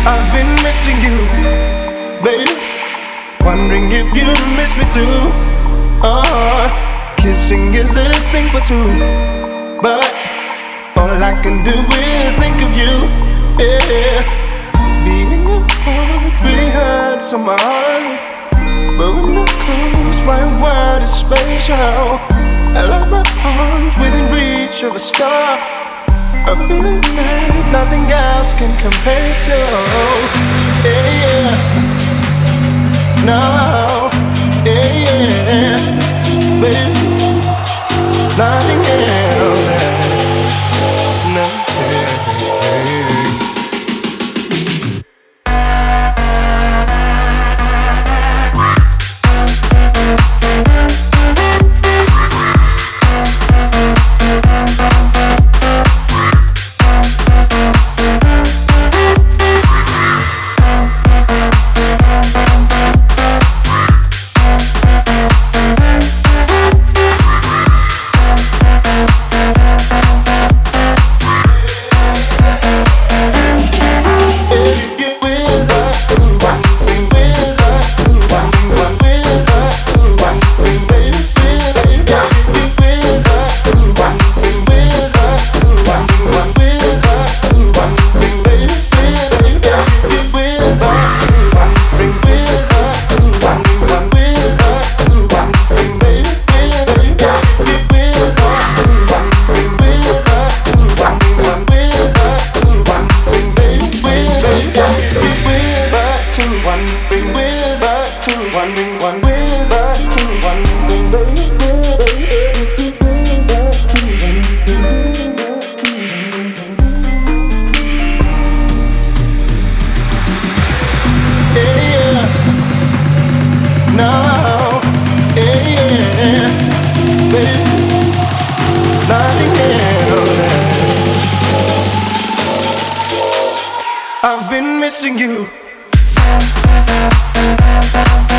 I've been missing you, baby. Wondering if you miss me too. Kissing is a thing for two, but all I can do is think of you. Yeah, being apart really hurts on my heart, but when you're close, my world is spatial. I love my arms within reach of a star, a feeling that nothing else can compare to. Yeah, no, yeah, baby, nothing else, nothing. I've been missing you.